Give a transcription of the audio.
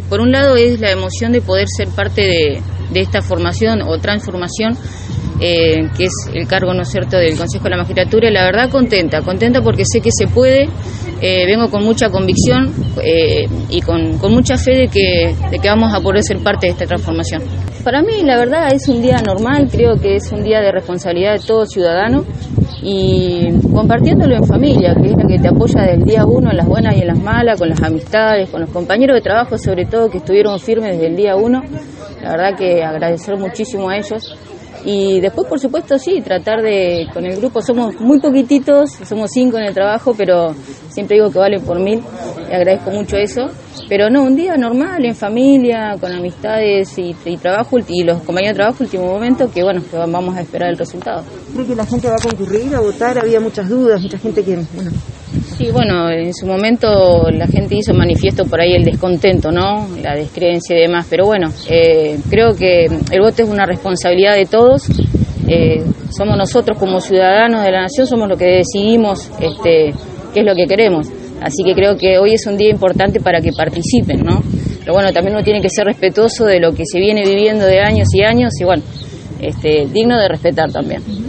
por un lado es la emoción de poder ser parte de esta formación o transformación, que es el cargo, ¿no es cierto?, del Consejo de la Magistratura, y la verdad contenta porque sé que se puede, vengo con mucha convicción y con mucha fe de que vamos a poder ser parte de esta transformación. Para mí, la verdad, es un día normal, creo que es un día de responsabilidad de todo ciudadano, y compartiéndolo en familia, que es la que te apoya del día uno, en las buenas y en las malas, con las amistades, con los compañeros de trabajo sobre todo, que estuvieron firmes desde el día uno. La verdad que agradecer muchísimo a ellos. Y después, por supuesto, sí, tratar de, con el grupo somos muy poquititos, somos 5 en el trabajo, pero siempre digo que vale por 1000, y agradezco mucho eso. Pero no, un día normal, en familia, con amistades y trabajo, y los compañeros de trabajo, último momento, que bueno, que vamos a esperar el resultado. ¿Cree que la gente va a concurrir a votar? Había muchas dudas, mucha gente que, bueno... Sí, bueno, en su momento la gente hizo manifiesto por ahí el descontento, ¿no?, la descreencia y demás, pero bueno, creo que el voto es una responsabilidad de todos, somos nosotros como ciudadanos de la nación, somos los que decidimos qué es lo que queremos, así que creo que hoy es un día importante para que participen, ¿no?, pero bueno, también uno tiene que ser respetuoso de lo que se viene viviendo de años y años y bueno, digno de respetar también.